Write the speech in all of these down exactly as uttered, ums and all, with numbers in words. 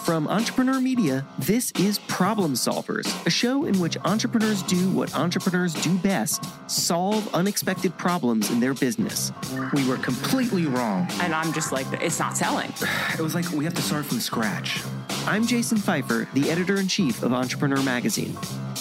From Entrepreneur Media, this is Problem Solvers, a show in which entrepreneurs do what entrepreneurs do best: solve unexpected problems in their business. We were completely wrong. And I'm just like, it's not selling. It was like we have to start from scratch. I'm Jason Pfeiffer, the editor-in-chief of Entrepreneur Magazine.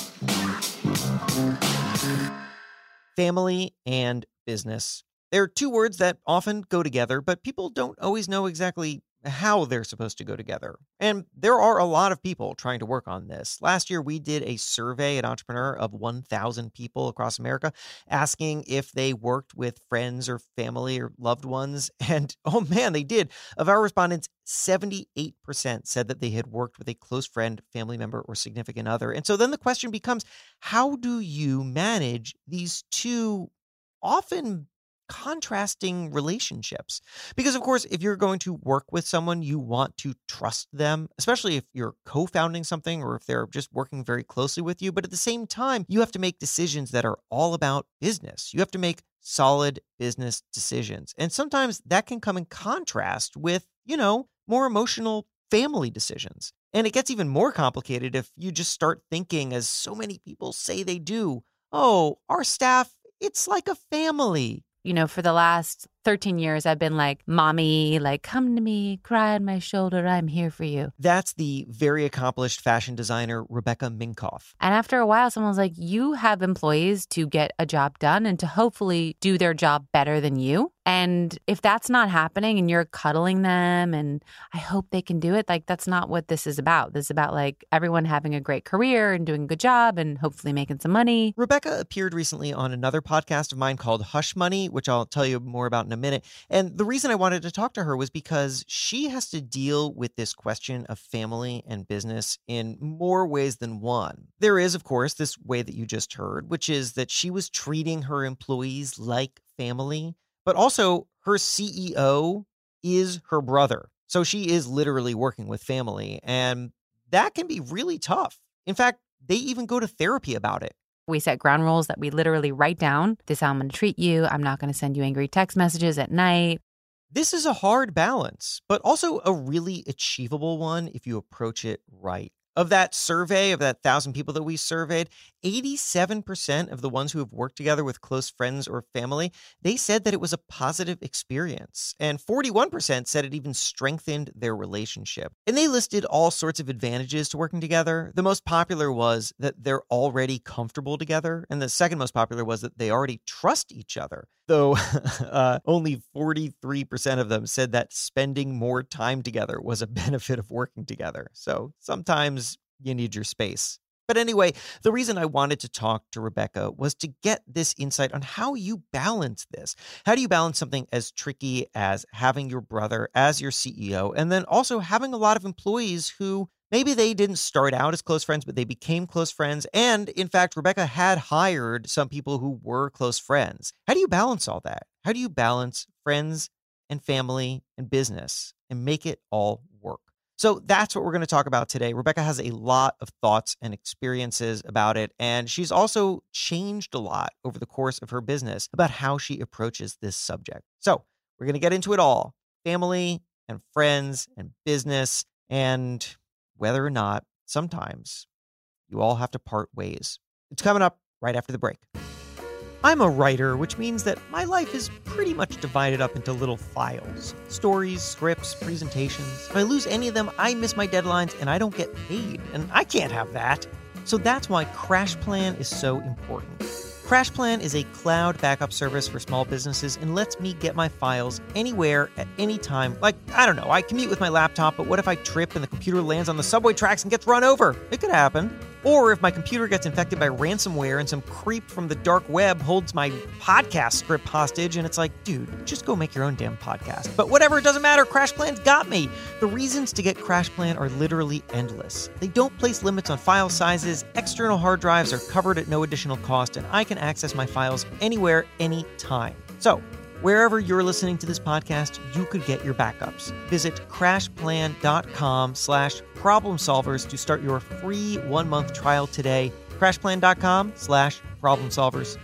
Family and business. They're two words that often go together, but people don't always know exactly how they're supposed to go together. And there are a lot of people trying to work on this. Last year, we did a survey at Entrepreneur of one thousand people across America, asking if they worked with friends or family or loved ones. And oh man, they did. Of our respondents, seventy-eight percent said that they had worked with a close friend, family member, or significant other. And so then the question becomes, how do you manage these two often contrasting relationships? Because, of course, if you're going to work with someone, you want to trust them, especially if you're co-founding something or if they're just working very closely with you. But at the same time, you have to make decisions that are all about business. You have to make solid business decisions. And sometimes that can come in contrast with, you know, more emotional family decisions. And it gets even more complicated if you just start thinking, as so many people say they do, oh, our staff, it's like a family. You know, for the last thirteen years, I've been like, mommy, like, come to me, cry on my shoulder. I'm here for you. That's the very accomplished fashion designer, Rebecca Minkoff. And after a while, someone was like, you have employees to get a job done and to hopefully do their job better than you. And if that's not happening and you're cuddling them and I hope they can do it, like, that's not what this is about. This is about like everyone having a great career and doing a good job and hopefully making some money. Rebecca appeared recently on another podcast of mine called Hush Money, which I'll tell you more about in a minute. And the reason I wanted to talk to her was because she has to deal with this question of family and business in more ways than one. There is, of course, this way that you just heard, which is that she was treating her employees like family. But also, her C E O is her brother. So she is literally working with family. And that can be really tough. In fact, they even go to therapy about it. We set ground rules that we literally write down. This is how I'm going to treat you. I'm not going to send you angry text messages at night. This is a hard balance, but also a really achievable one if you approach it right. Of that survey, of that thousand people that we surveyed, eighty-seven percent of the ones who have worked together with close friends or family, they said that it was a positive experience. And forty-one percent said it even strengthened their relationship. And they listed all sorts of advantages to working together. The most popular was that they're already comfortable together. And the second most popular was that they already trust each other. Though uh, only forty-three percent of them said that spending more time together was a benefit of working together. So sometimes you need your space. But anyway, the reason I wanted to talk to Rebecca was to get this insight on how you balance this. How do you balance something as tricky as having your brother as your C E O, and then also having a lot of employees who maybe they didn't start out as close friends, but they became close friends. And in fact, Rebecca had hired some people who were close friends. How do you balance all that? How do you balance friends and family and business and make it all work? So that's what we're going to talk about today. Rebecca has a lot of thoughts and experiences about it, and she's also changed a lot over the course of her business about how she approaches this subject. So we're going to get into it all: family and friends and business, and whether or not sometimes you all have to part ways. It's coming up right after the break. I'm a writer, which means that my life is pretty much divided up into little files. Stories, scripts, presentations. If I lose any of them, I miss my deadlines and I don't get paid. And I can't have that. So that's why CrashPlan is so important. CrashPlan is a cloud backup service for small businesses and lets me get my files anywhere at any time. Like, I don't know, I commute with my laptop, but what if I trip and the computer lands on the subway tracks and gets run over? It could happen. Or if my computer gets infected by ransomware and some creep from the dark web holds my podcast script hostage and it's like, dude, just go make your own damn podcast. But whatever, it doesn't matter. CrashPlan's got me. The reasons to get CrashPlan are literally endless. They don't place limits on file sizes, external hard drives are covered at no additional cost, and I can access my files anywhere, anytime. So, wherever you're listening to this podcast, you could get your backups. Visit crashplan.com slash problem solvers to start your free one-month trial today. crashplan.com slash problem solvers.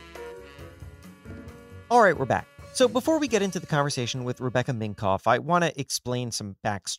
All right, we're back. So before we get into the conversation with Rebecca Minkoff, I want to explain some backstory.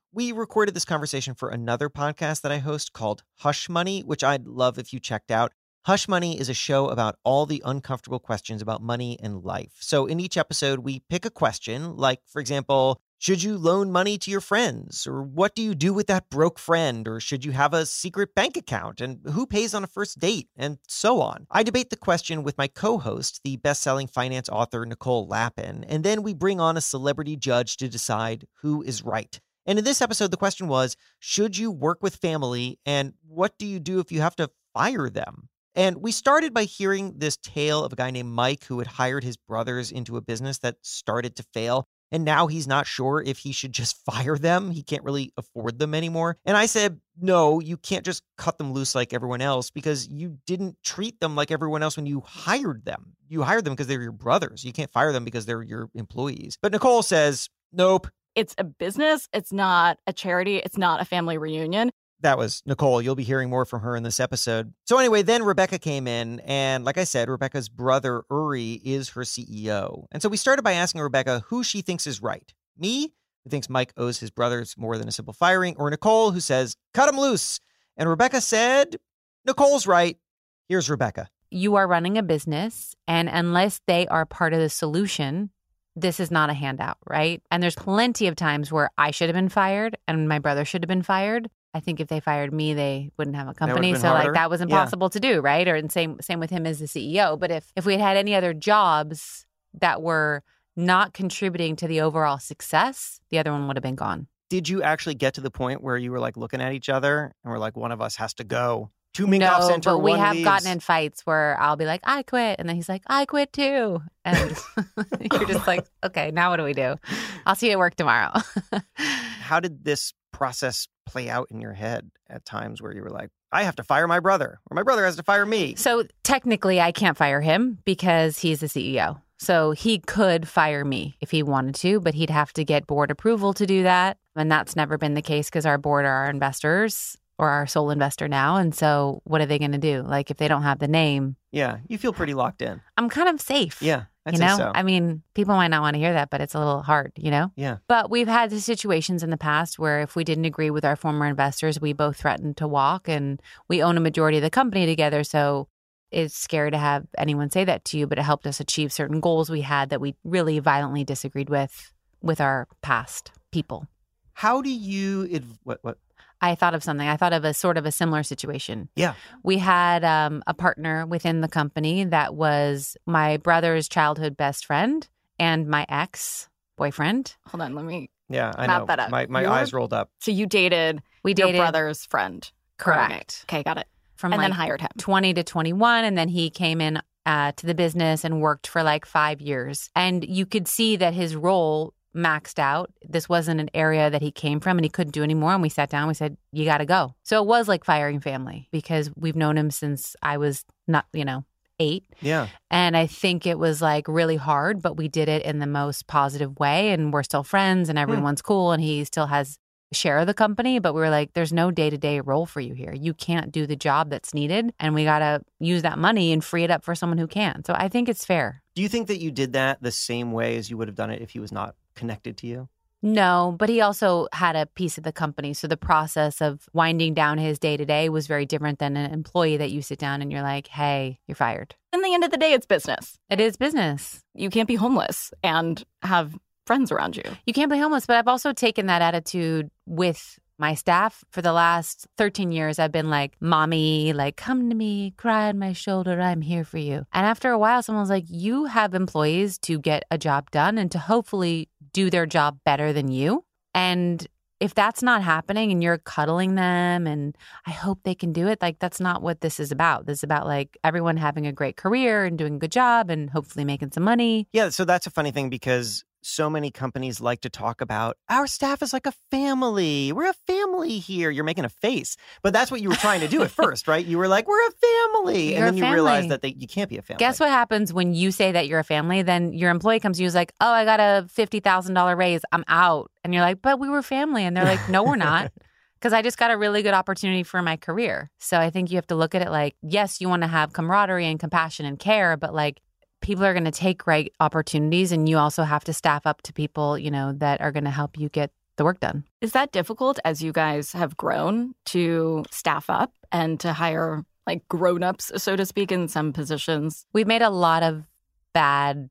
We recorded this conversation for another podcast that I host called Hush Money, which I'd love if you checked out. Hush Money is a show about all the uncomfortable questions about money and life. So in each episode, we pick a question, like, for example, should you loan money to your friends? Or what do you do with that broke friend? Or should you have a secret bank account? And who pays on a first date? And so on. I debate the question with my co-host, the best-selling finance author Nicole Lapin, and then we bring on a celebrity judge to decide who is right. And in this episode, the question was, should you work with family? And what do you do if you have to fire them? And we started by hearing this tale of a guy named Mike who had hired his brothers into a business that started to fail. And now he's not sure if he should just fire them. He can't really afford them anymore. And I said, no, you can't just cut them loose like everyone else because you didn't treat them like everyone else when you hired them. You hired them because they're your brothers. You can't fire them because they're your employees. But Nicole says, nope. It's a business. It's not a charity. It's not a family reunion. That was Nicole. You'll be hearing more from her in this episode. So anyway, then Rebecca came in. And like I said, Rebecca's brother, Uri, is her C E O. And so we started by asking Rebecca who she thinks is right. Me, who thinks Mike owes his brothers more than a simple firing, or Nicole, who says, cut him loose. And Rebecca said, Nicole's right. Here's Rebecca. You are running a business, and unless they are part of the solution, this is not a handout, right? And there's plenty of times where I should have been fired and my brother should have been fired. I think if they fired me, they wouldn't have a company. So harder. like that was impossible yeah. to do, right? Or and same same with him as the C E O. But if if we had had any other jobs that were not contributing to the overall success, the other one would have been gone. Did you actually get to the point where you were like looking at each other and we're like, one of us has to go? Two Minkoff no, Center, but we one have leaves. gotten in fights where I'll be like, I quit. And then he's like, I quit too. And you're just like, okay, now what do we do? I'll see you at work tomorrow. How did this process play out in your head at times where you were like, I have to fire my brother or my brother has to fire me? So technically I can't fire him because he's the C E O. So he could fire me if he wanted to, but he'd have to get board approval to do that. And that's never been the case because our board are our investors or our sole investor now. And so what are they going to do? Like if they don't have the name. Yeah, you feel pretty locked in. I'm kind of safe. Yeah, I'd you say know, so. I mean, people might not want to hear that, but it's a little hard, you know? Yeah. But we've had the situations in the past where if we didn't agree with our former investors, we both threatened to walk, and we own a majority of the company together. So it's scary to have anyone say that to you, but it helped us achieve certain goals we had that we really violently disagreed with, with our past people. How do you, adv- what, what? I thought of something. I thought of a sort of a similar situation. Yeah. We had um, a partner within the company that was my brother's childhood best friend and my ex-boyfriend. Hold on, let me Yeah, I map know. that up. My, my Your- eyes rolled up. So you dated We your dated brother's friend. Correct. Okay, got it. from and like then hired him. twenty to twenty-one. And then he came in uh, to the business and worked for like five years. And you could see that his role maxed out. This wasn't an area that he came from and he couldn't do anymore. And we sat down, we said, you got to go. So it was like firing family because we've known him since I was not, you know, eight. Yeah. And I think it was like really hard, but we did it in the most positive way. And we're still friends and everyone's cool. And he still has a share of the company. But we were like, there's no day-to-day role for you here. You can't do the job that's needed. And we got to use that money and free it up for someone who can. So I think it's fair. Do you think that you did that the same way as you would have done it if he was not connected to you? No, but he also had a piece of the company. So the process of winding down his day-to-day was very different than an employee that you sit down and you're like, hey, you're fired. In the end of the day, it's business. It is business. You can't be homeless and have friends around you. You can't be homeless, but I've also taken that attitude with my staff. For the last thirteen years, I've been like, mommy, like, come to me, cry on my shoulder. I'm here for you. And after a while, someone was like, you have employees to get a job done and to hopefully do their job better than you. And if that's not happening and you're cuddling them and I hope they can do it, like that's not what this is about. This is about like everyone having a great career and doing a good job and hopefully making some money. Yeah, so that's a funny thing because so many companies like to talk about our staff is like a family. We're a family here. You're making a face. But that's what you were trying to do at first, right? You were like, we're a family. You're and then a you family. realize that they, you can't be a family. Guess what happens when you say that you're a family? Then your employee comes to you and is like, oh, I got a fifty thousand dollars raise. I'm out. And you're like, but we were family. And they're like, no, we're not. Because I just got a really good opportunity for my career. So I think you have to look at it like, yes, you want to have camaraderie and compassion and care, but like people are going to take right opportunities and you also have to staff up to people, you know, that are going to help you get the work done. Is that difficult as you guys have grown to staff up and to hire like grown-ups, so to speak, in some positions? We've made a lot of bad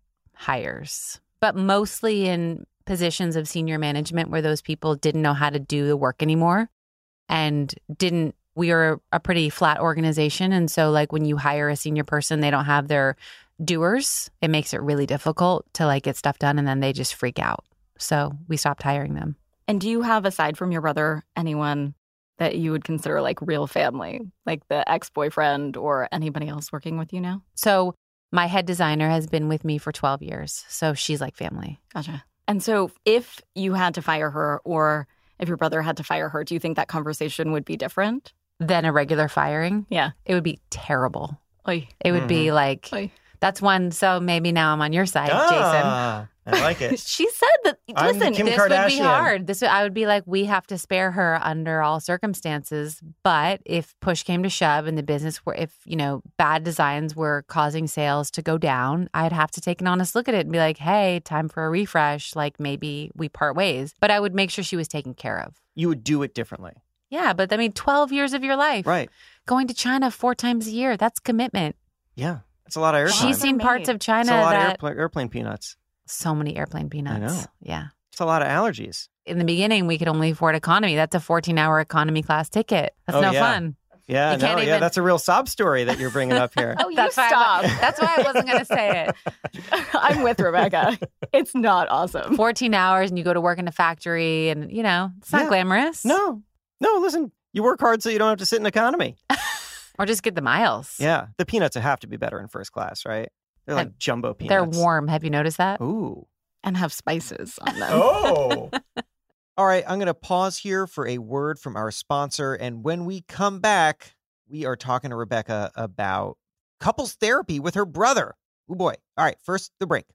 hires, but mostly in positions of senior management where those people didn't know how to do the work anymore and didn't. We are a pretty flat organization. And so like when you hire a senior person, they don't have their doers. It makes it really difficult to like get stuff done and then they just freak out. So we stopped hiring them. And do you have, aside from your brother, anyone that you would consider like real family, like the ex-boyfriend or anybody else working with you now? So my head designer has been with me for twelve years. So she's like family. Gotcha. And so if you had to fire her or if your brother had to fire her, do you think that conversation would be different than a regular firing? Yeah. It would be terrible. Oy. It would mm-hmm. be like, Oy. That's one. So maybe now I'm on your side, ah, Jason. I like it. She said that, listen, this Kardashian. Would be hard. This I would be like, we have to spare her under all circumstances. But if push came to shove and the business were, if, you know, bad designs were causing sales to go down, I'd have to take an honest look at it and be like, hey, time for a refresh. Like maybe we part ways. But I would make sure she was taken care of. You would do it differently. Yeah, but I mean, twelve years of your life. Right. Going to China four times a year, that's commitment. Yeah. It's a lot of airtime. She's seen parts of China it's a lot that... of airplane, airplane peanuts. So many airplane peanuts. I know. Yeah. It's a lot of allergies. In the beginning, we could only afford economy. That's a fourteen-hour economy class ticket. That's oh, no yeah. fun. Yeah, no, even... yeah, that's a real sob story that you're bringing up here. oh, you that's stop. Why I, that's why I wasn't going to say it. I'm with Rebecca. It's not awesome. fourteen hours and you go to work in a factory and, you know, it's not yeah. glamorous. No. No, listen. You work hard so you don't have to sit in economy. Or just get the miles. Yeah. The peanuts have to be better in first class, right? They're like and jumbo peanuts. They're warm. Have you noticed that? Ooh. And have spices on them. Oh. All right. I'm going to pause here for a word from our sponsor. And when we come back, we are talking to Rebecca about couples therapy with her brother. Oh, boy. All right. First, the break.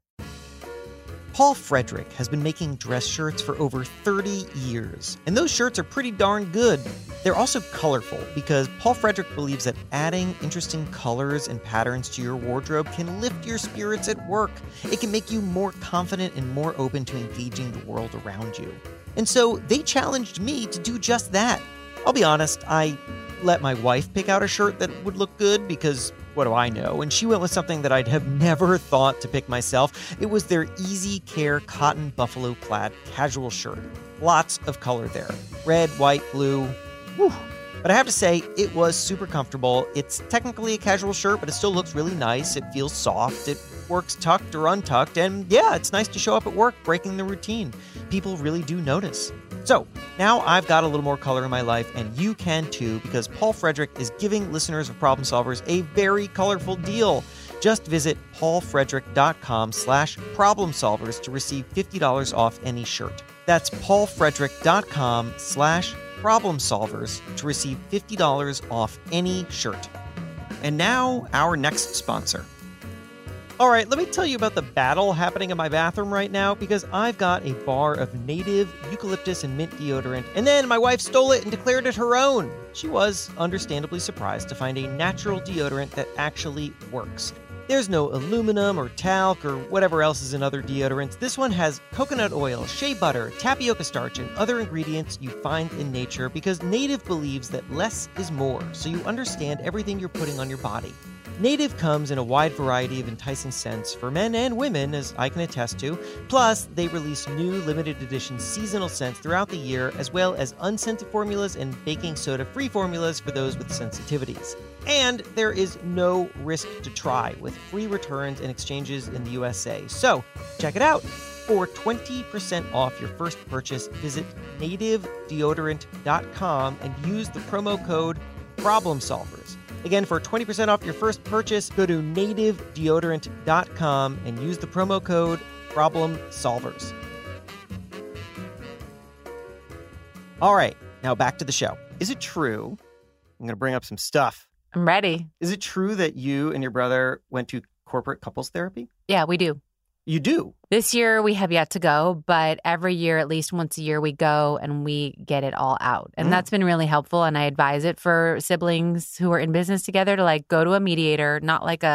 Paul Frederick has been making dress shirts for over thirty years, and those shirts are pretty darn good. They're also colorful because Paul Frederick believes that adding interesting colors and patterns to your wardrobe can lift your spirits at work. It can make you more confident and more open to engaging the world around you. And so they challenged me to do just that. I'll be honest, I let my wife pick out a shirt that would look good because what do I know? And she went with something that I'd have never thought to pick myself. It was their Easy Care cotton buffalo plaid casual shirt. Lots of color there. Red, white, blue. Whew. But I have to say, it was super comfortable. It's technically a casual shirt, but it still looks really nice. It feels soft. It works tucked or untucked. And yeah, it's nice to show up at work, breaking the routine. People really do notice. So now I've got a little more color in my life, and you can too, because Paul Frederick is giving listeners of Problem Solvers a very colorful deal. Just visit paulfrederick.com slash problem solvers to receive fifty dollars off any shirt. That's paulfrederick.com slash problem solvers to receive fifty dollars off any shirt. And now, our next sponsor. All right, let me tell you about the battle happening in my bathroom right now, because I've got a bar of native eucalyptus and mint deodorant, and then my wife stole it and declared it her own. She was understandably surprised to find a natural deodorant that actually works. There's no aluminum or talc or whatever else is in other deodorants. This one has coconut oil, shea butter, tapioca starch, and other ingredients you find in nature, because Native believes that less is more, so you understand everything you're putting on your body. Native comes in a wide variety of enticing scents for men and women, as I can attest to. Plus, they release new limited edition seasonal scents throughout the year, as well as unscented formulas and baking soda-free formulas for those with sensitivities. And there is no risk to try, with free returns and exchanges in the U S A. So, check it out. For twenty percent off your first purchase, visit native deodorant dot com and use the promo code PROBLEMSOLVERS. Again, for twenty percent off your first purchase, go to native deodorant dot com and use the promo code PROBLEMSOLVERS. All right, now back to the show. Is it true? I'm going to bring up some stuff. I'm ready. Is it true that you and your brother went to corporate couples therapy? Yeah, we do. You do? This year we have yet to go, but every year, at least once a year, we go and we get it all out. And mm. that's been really helpful. And I advise it for siblings who are in business together to like go to a mediator, not like a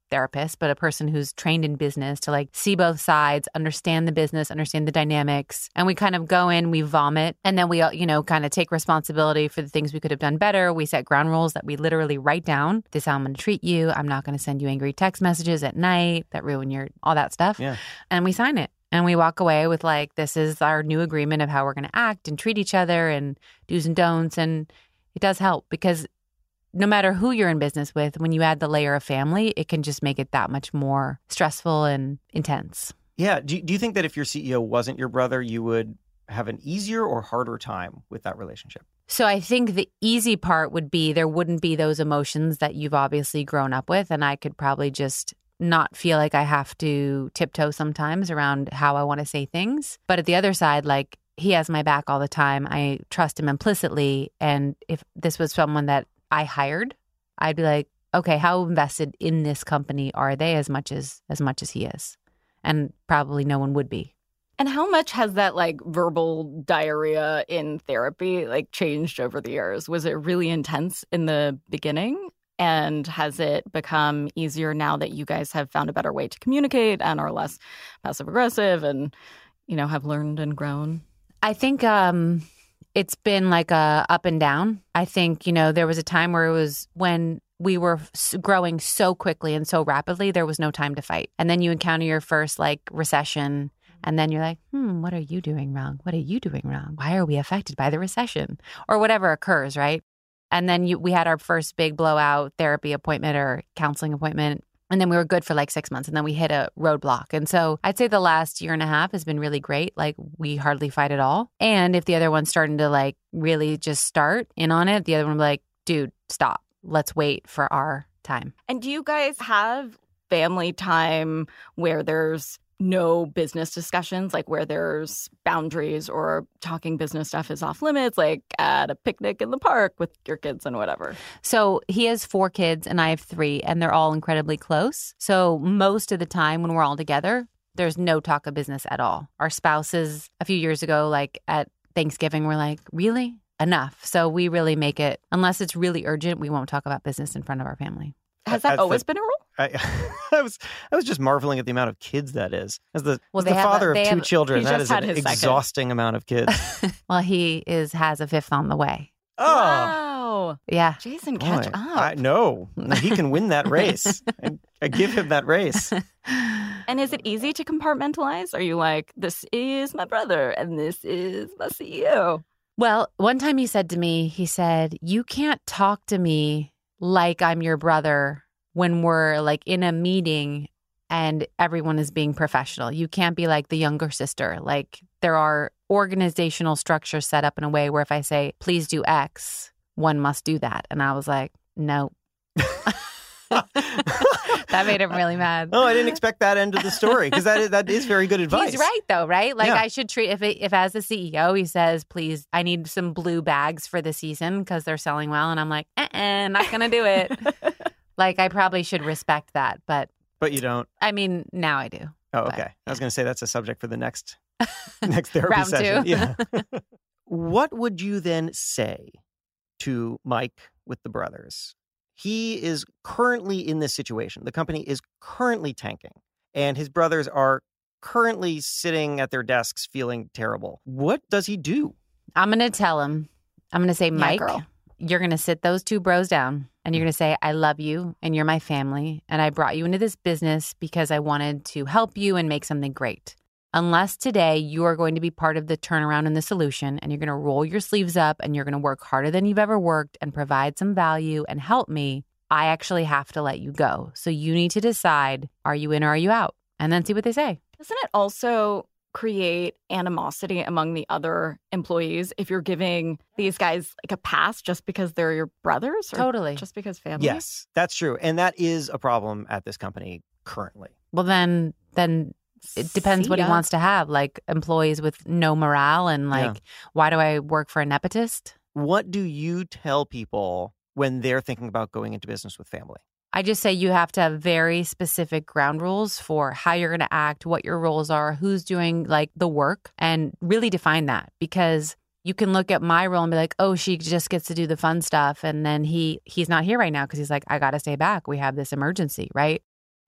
therapist, but a person who's trained in business to like see both sides, understand the business, understand the dynamics. And we kind of go in, we vomit, and then we, you know, kind of take responsibility for the things we could have done better. We set ground rules that we literally write down. This is how I'm going to treat you. I'm not going to send you angry text messages at night that ruin your, all that stuff. Yeah. And we sign it. And we walk away with like, this is our new agreement of how we're going to act and treat each other and do's and don'ts. And it does help because no matter who you're in business with, when you add the layer of family, it can just make it that much more stressful and intense. Yeah. Do, do you think that if your C E O wasn't your brother, you would have an easier or harder time with that relationship? So I think the easy part would be there wouldn't be those emotions that you've obviously grown up with. And I could probably just not feel like I have to tiptoe sometimes around how I want to say things. But at the other side, like he has my back all the time. I trust him implicitly. And if this was someone that I hired, I'd be like, okay, how invested in this company are they as much as as much as he is? And probably no one would be. And how much has that like verbal diarrhea in therapy like changed over the years? Was it really intense in the beginning? And has it become easier now that you guys have found a better way to communicate and are less passive aggressive and, you know, have learned and grown? I think um it's been like a up and down. I think, you know, there was a time where it was when we were growing so quickly and so rapidly, there was no time to fight. And then you encounter your first like recession. And then you're like, hmm, what are you doing wrong? What are you doing wrong? Why are we affected by the recession? Or whatever occurs, right? And then you, we had our first big blowout therapy appointment or counseling appointment. And then we were good for like six months. And then we hit a roadblock. And so I'd say the last year and a half has been really great. Like we hardly fight at all. And if the other one's starting to like really just start in on it, the other one will be like, dude, stop. Let's wait for our time. And do you guys have family time where there's no business discussions, like where there's boundaries or talking business stuff is off limits, like at a picnic in the park with your kids and whatever? So he has four kids and I have three, and they're all incredibly close. So most of the time when we're all together, there's no talk of business at all. Our spouses a few years ago, like at Thanksgiving, were like, really? Enough. So we really make it, unless it's really urgent, we won't talk about business in front of our family. Has that That's always the, been a rule? I, I was I was just marveling at the amount of kids that is. As the, Well, as they the have a- father they of two have- children, he that just is had an his second. exhausting amount of kids. Well, he is has a fifth on the way. Oh, Wow. Yeah. Jason, catch boy. up. I, no, he can win that race. I, I give him that race. And is it easy to compartmentalize? Are you like, this is my brother and this is my C E O? Well, one time he said to me, he said, you can't talk to me like I'm your brother when we're like in a meeting and everyone is being professional. You can't be like the younger sister. Like there are organizational structures set up in a way where if I say, please do X, one must do that. And I was like, no. That made him really mad. Oh, I didn't expect that end of the story because that is, that is very good advice. He's right, though, right? Like, Yeah. I should treat, if, it, if as the C E O, he says, please, I need some blue bags for the season because they're selling well. And I'm like, uh-uh, not going to do it. Like, I probably should respect that. But, But you don't. I mean, now I do. Oh, But, okay. I was going to say that's a subject for the next next therapy Round session. two. Yeah. What would you then say to Mike with the brothers? He is currently in this situation. The company is currently tanking, and his brothers are currently sitting at their desks feeling terrible. What does he do? I'm going to tell him, I'm going to say, Mike, girl. you're going to sit those two bros down and you're going to say, I love you and you're my family. And I brought you into this business because I wanted to help you and make something great. Unless today you are going to be part of the turnaround and the solution, and you're going to roll your sleeves up and you're going to work harder than you've ever worked and provide some value and help me, I actually have to let you go. So you need to decide, are you in or are you out? And then see what they say. Doesn't it also create animosity among the other employees if you're giving these guys like a pass just because they're your brothers? Or Totally. Just because family? Yes, that's true. And that is a problem at this company currently. Well, then, then it depends See what he ya. wants to have, like employees with no morale and like, Yeah. why do I work for a nepotist? What do you tell people when they're thinking about going into business with family? I just say you have to have very specific ground rules for how you're going to act, what your roles are, who's doing like the work, and really define that, because you can look at my role and be like, oh, she just gets to do the fun stuff. And then he he's not here right now because he's like, I got to stay back. We have this emergency, right?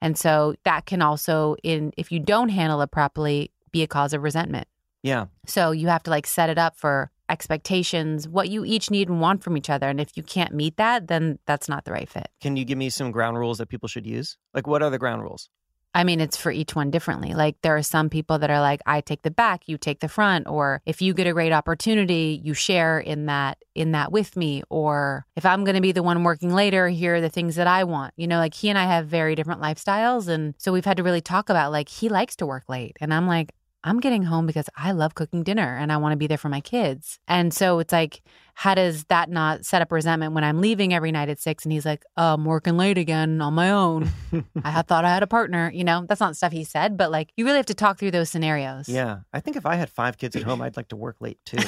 And so that can also, in if you don't handle it properly, be a cause of resentment. Yeah. So you have to like set it up for expectations, what you each need and want from each other. And if you can't meet that, then that's not the right fit. Can you give me some ground rules that people should use? Like, what are the ground rules? I mean, it's for each one differently. Like there are some people that are like, I take the back, you take the front, or if you get a great opportunity, you share in that in that with me. Or if I'm going to be the one working later, here are the things that I want. You know, like he and I have very different lifestyles. And so we've had to really talk about like, he likes to work late. And I'm like, I'm getting home because I love cooking dinner and I want to be there for my kids. And so it's like, how does that not set up resentment when I'm leaving every night at six and he's like, oh, I'm working late again on my own. I had thought I had a partner. You know, that's not stuff he said, but like you really have to talk through those scenarios. Yeah. I think if I had five kids at home, I'd like to work late too.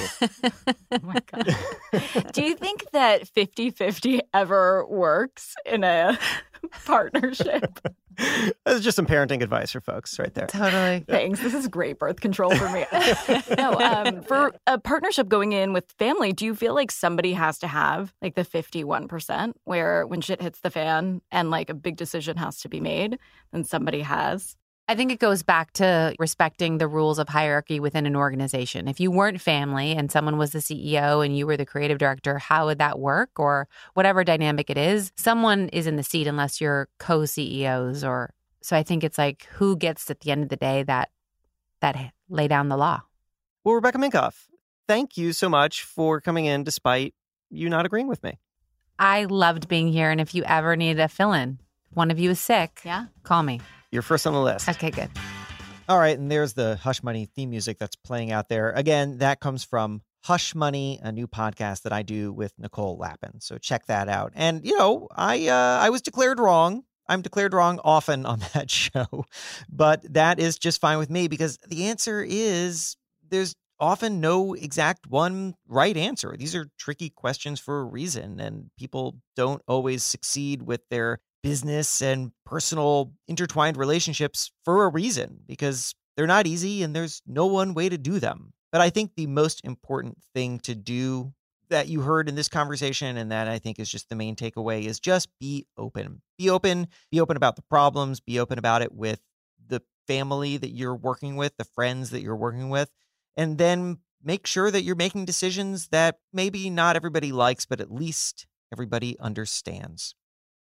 Oh my God. Do you think that fifty-fifty ever works in a partnership? That's just some parenting advice for folks right there. Totally. Thanks. This is great birth control for me. No, um, for a partnership going in with family, do you feel like somebody has to have like the fifty-one percent where when shit hits the fan and like a big decision has to be made, then somebody has? I think it goes back to respecting the rules of hierarchy within an organization. If you weren't family and someone was the C E O and you were the creative director, how would that work? Or whatever dynamic it is, someone is in the seat unless you're co-C E Os. Or so I think it's like who gets at the end of the day that that lay down the law. Well, Rebecca Minkoff, thank you so much for coming in despite you not agreeing with me. I loved being here. And if you ever need a fill-in, one of you is sick, yeah, call me. You're first on the list. Okay, good. All right. And there's the Hush Money theme music that's playing out there. Again, that comes from Hush Money, a new podcast that I do with Nicole Lappin. So check that out. And, you know, I uh, I was declared wrong. I'm declared wrong often on that show. But that is just fine with me because the answer is there's often no exact one right answer. These are tricky questions for a reason. And people don't always succeed with their business and personal intertwined relationships for a reason because they're not easy and there's no one way to do them. But I think the most important thing to do that you heard in this conversation and that I think is just the main takeaway is just be open. Be open, be open about the problems, be open about it with the family that you're working with, the friends that you're working with, and then make sure that you're making decisions that maybe not everybody likes, but at least everybody understands.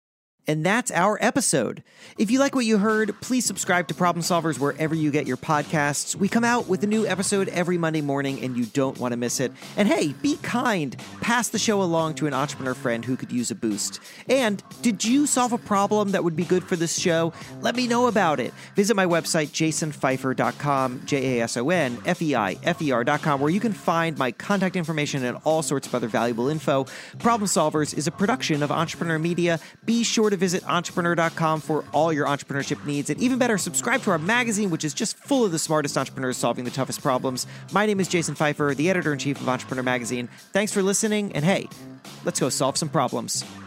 And that's our episode. If you like what you heard, please subscribe to Problem Solvers wherever you get your podcasts. We come out with a new episode every Monday morning, and you don't want to miss it. And hey, be kind. Pass the show along to an entrepreneur friend who could use a boost. And did you solve a problem that would be good for this show? Let me know about it. Visit my website, jason feifer dot com, J A S O N F E I F E R dot com, where you can find my contact information and all sorts of other valuable info. Problem Solvers is a production of Entrepreneur Media. Be sure to visit entrepreneur dot com for all your entrepreneurship needs. And even better, subscribe to our magazine, which is just full of the smartest entrepreneurs solving the toughest problems. My name is Jason Feifer, the editor-in-chief of Entrepreneur Magazine. Thanks for listening, and hey, let's go solve some problems.